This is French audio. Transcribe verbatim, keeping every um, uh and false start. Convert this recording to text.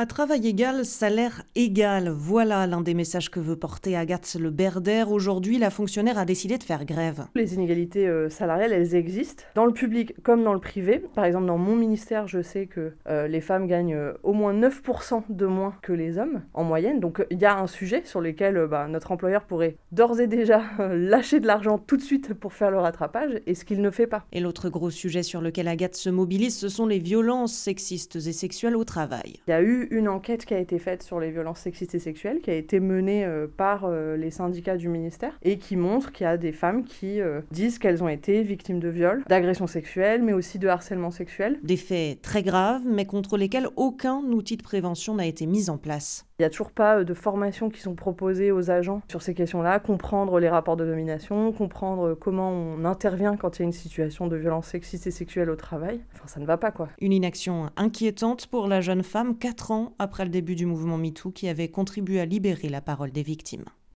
À travail égal, salaire égal. Voilà l'un des messages que veut porter Agathe Le Berder. Aujourd'hui, la fonctionnaire a décidé de faire grève. Les inégalités euh, salariales, elles existent dans le public comme dans le privé. Par exemple, dans mon ministère, je sais que euh, les femmes gagnent euh, au moins neuf pour cent de moins que les hommes, en moyenne. Donc il y a un sujet sur lequel euh, bah, notre employeur pourrait d'ores et déjà euh, lâcher de l'argent tout de suite pour faire le rattrapage, et ce qu'il ne fait pas. Et l'autre gros sujet sur lequel Agathe se mobilise, ce sont les violences sexistes et sexuelles au travail. Il y a eu une enquête qui a été faite sur les violences sexistes et sexuelles, qui a été menée euh, par euh, les syndicats du ministère, et qui montre qu'il y a des femmes qui euh, disent qu'elles ont été victimes de viols, d'agressions sexuelles, mais aussi de harcèlement sexuel. Des faits très graves, mais contre lesquels aucun outil de prévention n'a été mis en place. Il n'y a toujours pas de formations qui sont proposées aux agents sur ces questions-là, comprendre les rapports de domination, comprendre comment on intervient quand il y a une situation de violence sexiste et sexuelle au travail. Enfin, ça ne va pas, quoi. Une inaction inquiétante pour la jeune femme, quatre ans après le début du mouvement MeToo, qui avait contribué à libérer la parole des victimes.